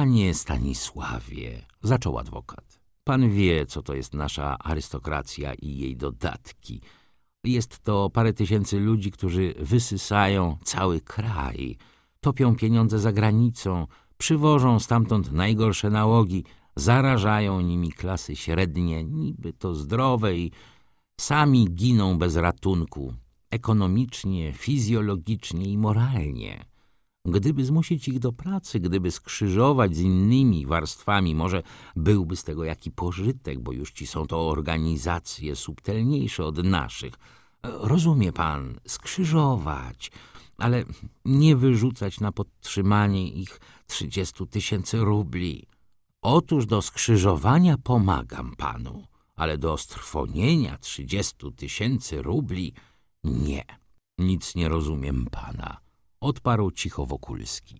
Panie Stanisławie, zaczął adwokat, pan wie, co to jest nasza arystokracja i jej dodatki. Jest to parę tysięcy ludzi, którzy wysysają cały kraj, topią pieniądze za granicą, przywożą stamtąd najgorsze nałogi, zarażają nimi klasy średnie, niby to zdrowe i sami giną bez ratunku, ekonomicznie, fizjologicznie i moralnie. Gdyby zmusić ich do pracy, gdyby skrzyżować z innymi warstwami, może byłby z tego jaki pożytek, bo już ci są to organizacje subtelniejsze od naszych. Rozumie pan, skrzyżować, ale nie wyrzucać na podtrzymanie ich 30 000 rubli. Otóż do skrzyżowania pomagam panu, ale do strwonienia 30 000 rubli nie. Nic nie rozumiem pana, odparł cicho Wokulski.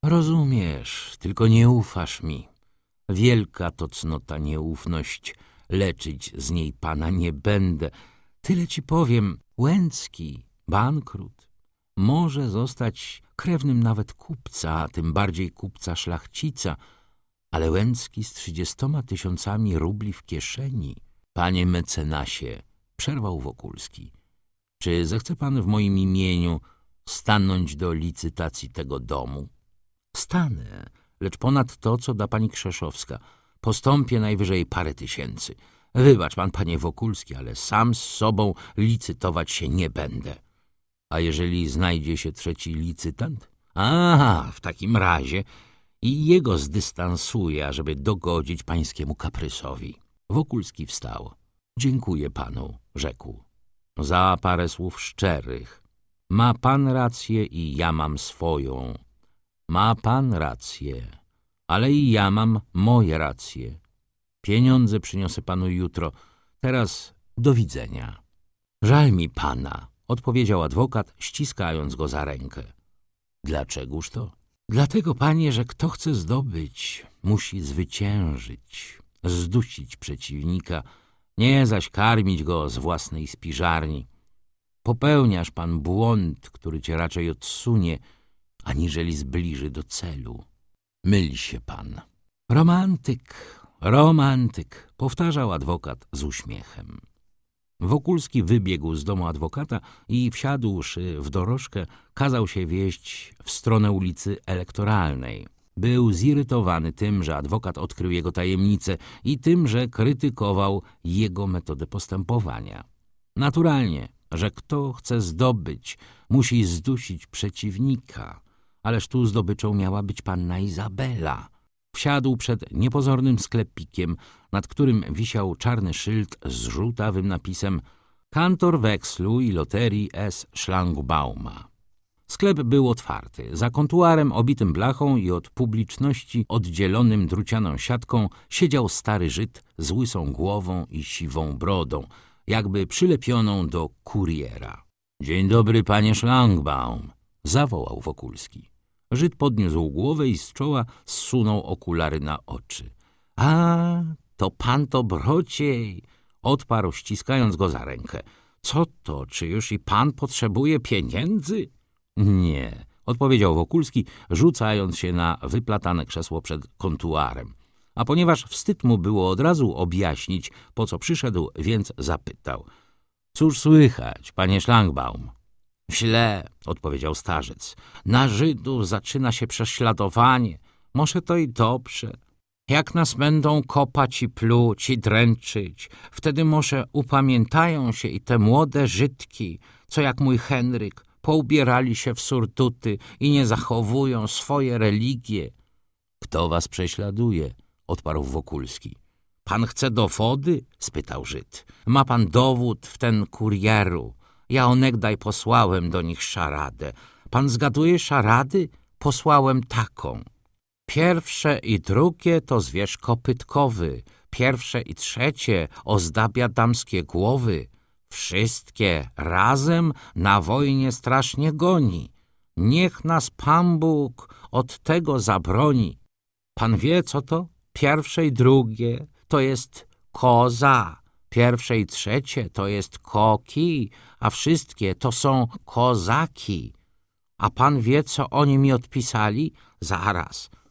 Rozumiesz, tylko nie ufasz mi. Wielka to cnota nieufność, leczyć z niej pana nie będę. Tyle ci powiem, Łęcki, bankrut, może zostać krewnym nawet kupca, a tym bardziej kupca szlachcica, ale Łęcki z 30 000 rubli w kieszeni. Panie mecenasie, przerwał Wokulski, czy zechce pan w moim imieniu stanąć do licytacji tego domu? Stanę, lecz ponad to, co da pani Krzeszowska, postąpię najwyżej parę tysięcy. Wybacz pan, panie Wokulski, ale sam z sobą licytować się nie będę. A jeżeli znajdzie się trzeci licytant? Aha, w takim razie i jego zdystansuję, ażeby dogodzić pańskiemu kaprysowi. Wokulski wstał. Dziękuję panu, rzekł, za parę słów szczerych. Ma pan rację i ja mam swoją. Ma pan rację, ale i ja mam moje racje. Pieniądze przyniosę panu jutro. Teraz do widzenia. Żal mi pana, odpowiedział adwokat, ściskając go za rękę. Dlaczegoż to? Dlatego, panie, że kto chce zdobyć, musi zwyciężyć, zdusić przeciwnika, nie zaś karmić go z własnej spiżarni. Popełniasz pan błąd, który cię raczej odsunie, aniżeli zbliży do celu. Myli się pan. Romantyk, romantyk, powtarzał adwokat z uśmiechem. Wokulski wybiegł z domu adwokata i wsiadłszy w dorożkę, kazał się wieźć w stronę ulicy Elektoralnej. Był zirytowany tym, że adwokat odkrył jego tajemnicę i tym, że krytykował jego metodę postępowania. Naturalnie, że kto chce zdobyć, musi zdusić przeciwnika, ależ tu zdobyczą miała być panna Izabela. Wsiadł przed niepozornym sklepikiem, nad którym wisiał czarny szyld z żółtawym napisem Kantor wekslu i loterii S. Szlangbauma. Sklep był otwarty. Za kontuarem obitym blachą i od publiczności oddzielonym drucianą siatką siedział stary Żyd z łysą głową i siwą brodą, jakby przylepioną do kuriera. — Dzień dobry, panie Szlangbaum — zawołał Wokulski. Żyd podniósł głowę i z czoła zsunął okulary na oczy. — A, to pan Dobrociej! — odparł, ściskając go za rękę. — Co to, czy już i pan potrzebuje pieniędzy? — Nie — odpowiedział Wokulski, rzucając się na wyplatane krzesło przed kontuarem. A ponieważ wstyd mu było od razu objaśnić, po co przyszedł, więc zapytał. — Cóż słychać, panie Szlangbaum? — Źle — odpowiedział starzec. — Na Żydów zaczyna się prześladowanie. Może to i dobrze. Jak nas będą kopać i pluć i dręczyć, wtedy może upamiętają się i te młode Żydki, co jak mój Henryk, poubierali się w surduty i nie zachowują swoje religie. — Kto was prześladuje? — odparł Wokulski. — Pan chce dowody? — spytał Żyd. — Ma pan dowód w ten kurieru. Ja onegdaj posłałem do nich szaradę. Pan zgaduje szarady? Posłałem taką. Pierwsze i drugie to zwierz kopytkowy. Pierwsze i trzecie ozdabia damskie głowy. Wszystkie razem na wojnie strasznie goni. Niech nas Pan Bóg od tego zabroni. Pan wie, co to? Pierwsze i drugie to jest koza. Pierwsze i trzecie to jest koki, a wszystkie to są kozaki. A pan wie, co oni mi odpisali? Zaraz.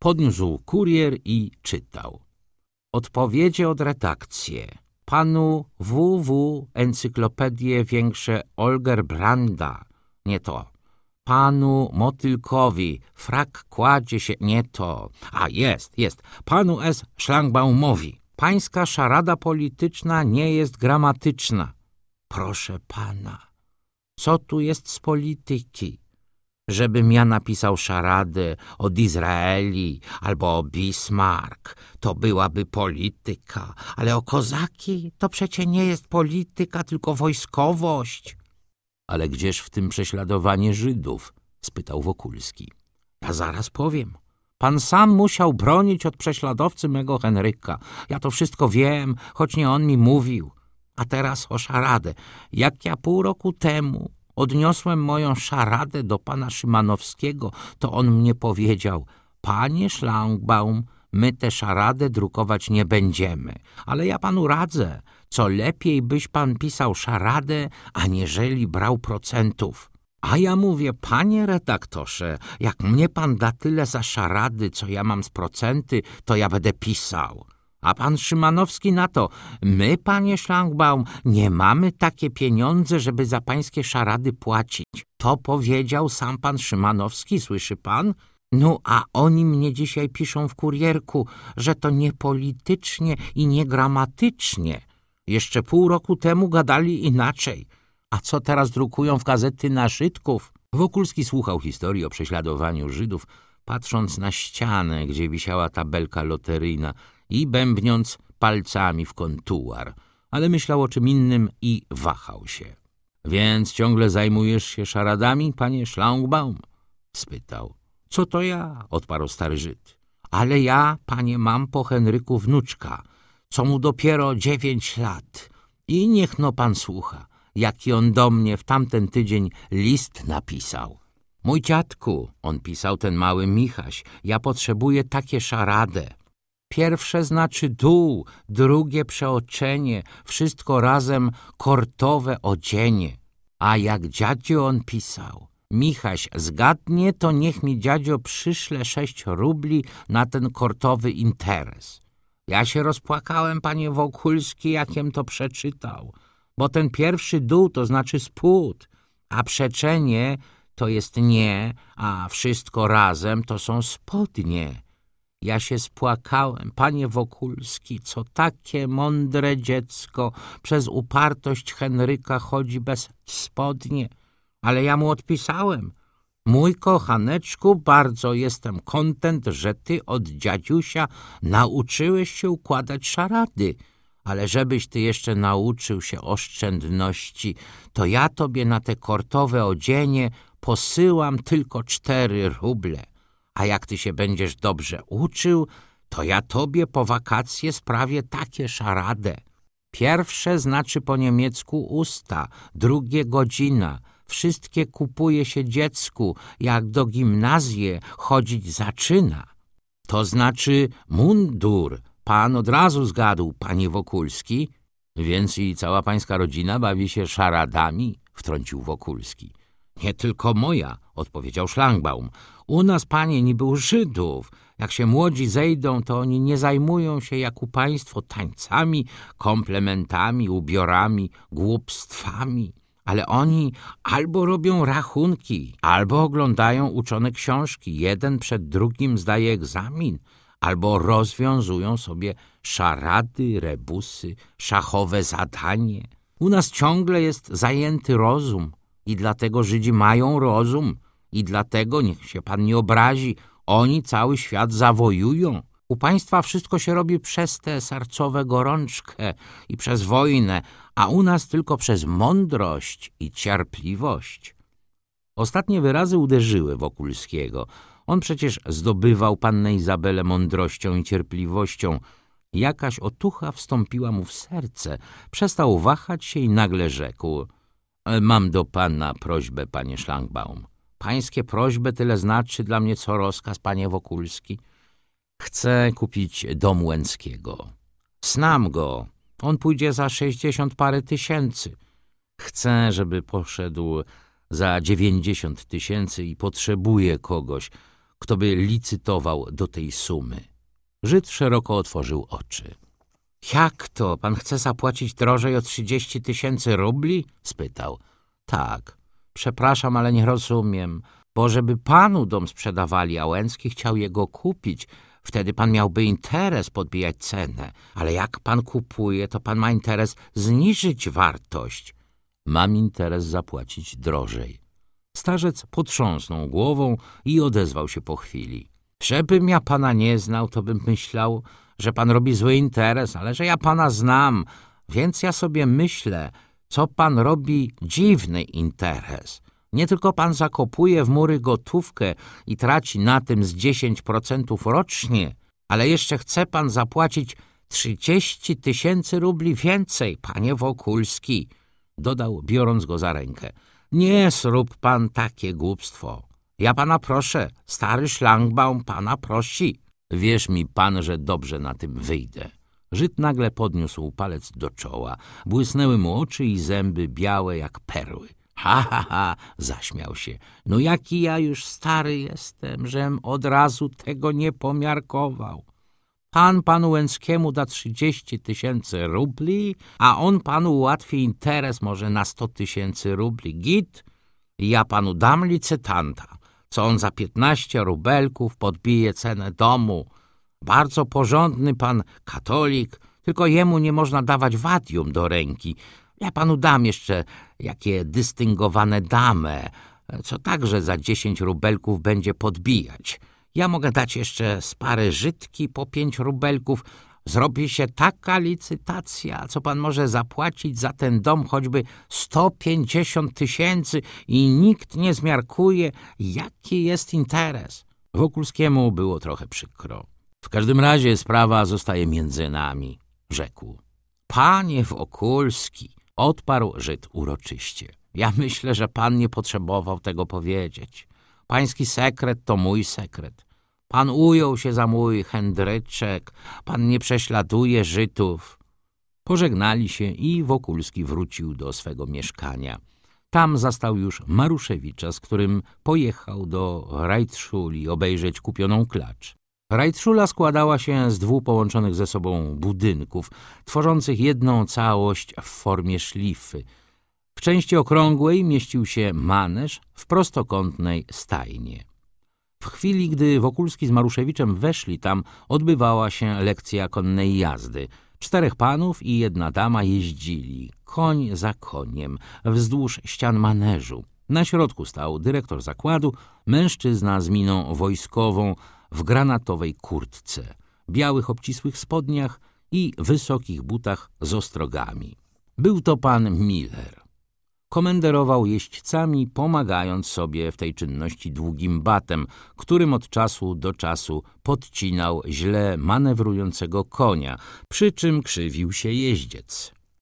Podniósł kurier i czytał. Odpowiedzie od redakcji. Panu W.W. Encyklopedię większe Olgerbranda. Nie to. Panu Motylkowi frak kładzie się. Nie to. A, jest. Panu S. Szlangbaumowi. Pańska szarada polityczna nie jest gramatyczna. Proszę pana, co tu jest z polityki? Żebym ja napisał szaradę o Dizraeli albo o Bismarck, to byłaby polityka, ale o kozaki to przecie nie jest polityka, tylko wojskowość. Ale gdzież w tym prześladowanie Żydów? Spytał Wokulski. Ja zaraz powiem. Pan sam musiał bronić od prześladowcy mego Henryka. Ja to wszystko wiem, choć nie on mi mówił. A teraz o szaradę. Jak ja pół roku temu odniosłem moją szaradę do pana Szymanowskiego, to on mnie powiedział: panie Szlangbaum, my tę szaradę drukować nie będziemy, ale ja panu radzę, co lepiej byś pan pisał szaradę, aniżeli brał procentów. A ja mówię: panie redaktorze, jak mnie pan da tyle za szarady, co ja mam z procenty, to ja będę pisał. A pan Szymanowski na to: my, panie Szlangbaum, nie mamy takie pieniądze, żeby za pańskie szarady płacić. To powiedział sam pan Szymanowski, słyszy pan? No, a oni mnie dzisiaj piszą w kurierku, że to niepolitycznie i niegramatycznie. Jeszcze pół roku temu gadali inaczej. A co teraz drukują w gazety na Żydków? Wokulski słuchał historii o prześladowaniu Żydów, patrząc na ścianę, gdzie wisiała tabelka loteryjna i bębniąc palcami w kontuar, ale myślał o czym innym i wahał się. Więc ciągle zajmujesz się szaradami, panie Szlangbaum? Spytał. Co to ja? Odparł stary Żyd. Ale ja, panie, mam po Henryku wnuczka, co mu dopiero 9 lat. I niech no pan słucha, jaki on do mnie w tamten tydzień list napisał. Mój dziadku, on pisał, ten mały Michaś, ja potrzebuję takie szaradę. Pierwsze znaczy dół, drugie przeoczenie, wszystko razem kortowe odzienie. A jak dziadzio on pisał: Michaś zgadnie, to niech mi dziadzio przyszle 6 rubli na ten kortowy interes. Ja się rozpłakałem, panie Wokulski, jakiem to przeczytał, bo ten pierwszy dół to znaczy spód, a przeczenie to jest nie, a wszystko razem to są spodnie. Ja się spłakałem, panie Wokulski, co takie mądre dziecko przez upartość Henryka chodzi bez spodnie. Ale ja mu odpisałem: mój kochaneczku, bardzo jestem kontent, że ty od dziadziusia nauczyłeś się układać szarady. Ale żebyś ty jeszcze nauczył się oszczędności, to ja tobie na te kortowe odzienie posyłam tylko 4 ruble. A jak ty się będziesz dobrze uczył, to ja tobie po wakacje sprawię takie szaradę. Pierwsze znaczy po niemiecku usta, drugie godzina. Wszystkie kupuje się dziecku, jak do gimnazje chodzić zaczyna. To znaczy mundur. Pan od razu zgadł, panie Wokulski. Więc i cała pańska rodzina bawi się szaradami? Wtrącił Wokulski. Nie tylko moja, odpowiedział Szlangbaum. U nas, panie, niby u Żydów. Jak się młodzi zejdą, to oni nie zajmują się jak u państwo tańcami, komplementami, ubiorami, głupstwami. Ale oni albo robią rachunki, albo oglądają uczone książki. Jeden przed drugim zdaje egzamin, albo rozwiązują sobie szarady, rebusy, szachowe zadanie. U nas ciągle jest zajęty rozum i dlatego Żydzi mają rozum i dlatego, niech się pan nie obrazi, oni cały świat zawojują. U państwa wszystko się robi przez tę sercowe gorączkę i przez wojnę, a u nas tylko przez mądrość i cierpliwość. Ostatnie wyrazy uderzyły Wokulskiego. On przecież zdobywał pannę Izabelę mądrością i cierpliwością. Jakaś otucha wstąpiła mu w serce. Przestał wahać się i nagle rzekł: mam do pana prośbę, panie Szlangbaum. Pańskie prośby tyle znaczy dla mnie co rozkaz, panie Wokulski. Chcę kupić dom Łęckiego. Znam go. On pójdzie za 60 parę tysięcy. Chcę, żeby poszedł za 90 000 i potrzebuję kogoś, kto by licytował do tej sumy. Żyd szeroko otworzył oczy. Jak to? Pan chce zapłacić drożej o 30 000 rubli? Spytał. Tak. Przepraszam, ale nie rozumiem. Bo żeby panu dom sprzedawali, a Łęcki chciał jego kupić, wtedy pan miałby interes podbijać cenę. Ale jak pan kupuje, to pan ma interes zniżyć wartość. Mam interes zapłacić drożej. Starzec potrząsnął głową i odezwał się po chwili. Żebym ja pana nie znał, to bym myślał, że pan robi zły interes, ale że ja pana znam, więc ja sobie myślę, co pan robi dziwny interes. Nie tylko pan zakopuje w mury gotówkę i traci na tym z 10% rocznie, ale jeszcze chce pan zapłacić 30 000 rubli więcej, panie Wokulski, dodał, biorąc go za rękę. Nie zrób pan takie głupstwo. Ja pana proszę, stary szlangbaum pana prosi. Wierz mi pan, że dobrze na tym wyjdę. Żyd nagle podniósł palec do czoła. Błysnęły mu oczy i zęby białe jak perły. Ha, ha, ha, zaśmiał się. No jaki ja już stary jestem, żem od razu tego nie pomiarkował. Pan panu Łęckiemu da 30 000 rubli, a on panu ułatwi interes może na 100 000 rubli. Git, ja panu dam licytanta, co on za 15 rubelków podbije cenę domu. Bardzo porządny pan katolik, tylko jemu nie można dawać wadium do ręki. Ja panu dam jeszcze jakie dystyngowane damę, co także za 10 rubelków będzie podbijać. Ja mogę dać jeszcze z parę Żydki po 5 rubelków. Zrobi się taka licytacja, co pan może zapłacić za ten dom choćby 150 000 i nikt nie zmiarkuje, jaki jest interes. Wokulskiemu było trochę przykro. W każdym razie sprawa zostaje między nami, rzekł. Panie Wokulski, odparł Żyd uroczyście. Ja myślę, że pan nie potrzebował tego powiedzieć. Pański sekret to mój sekret. Pan ujął się za mój chędryczek, pan nie prześladuje Żydów. Pożegnali się i Wokulski wrócił do swego mieszkania. Tam zastał już Maruszewicza, z którym pojechał do Rajtszuli obejrzeć kupioną klacz. Rajtszula składała się z 2 połączonych ze sobą budynków, tworzących jedną całość w formie szlify. W części okrągłej mieścił się maneż, w prostokątnej stajnie. W chwili, gdy Wokulski z Maruszewiczem weszli tam, odbywała się lekcja konnej jazdy. 4 panów i 1 dama jeździli, koń za koniem, wzdłuż ścian maneżu. Na środku stał dyrektor zakładu, mężczyzna z miną wojskową w granatowej kurtce, białych obcisłych spodniach i wysokich butach z ostrogami. Był to pan Miller. Komenderował jeźdźcami, pomagając sobie w tej czynności długim batem, którym od czasu do czasu podcinał źle manewrującego konia, przy czym krzywił się jeździec.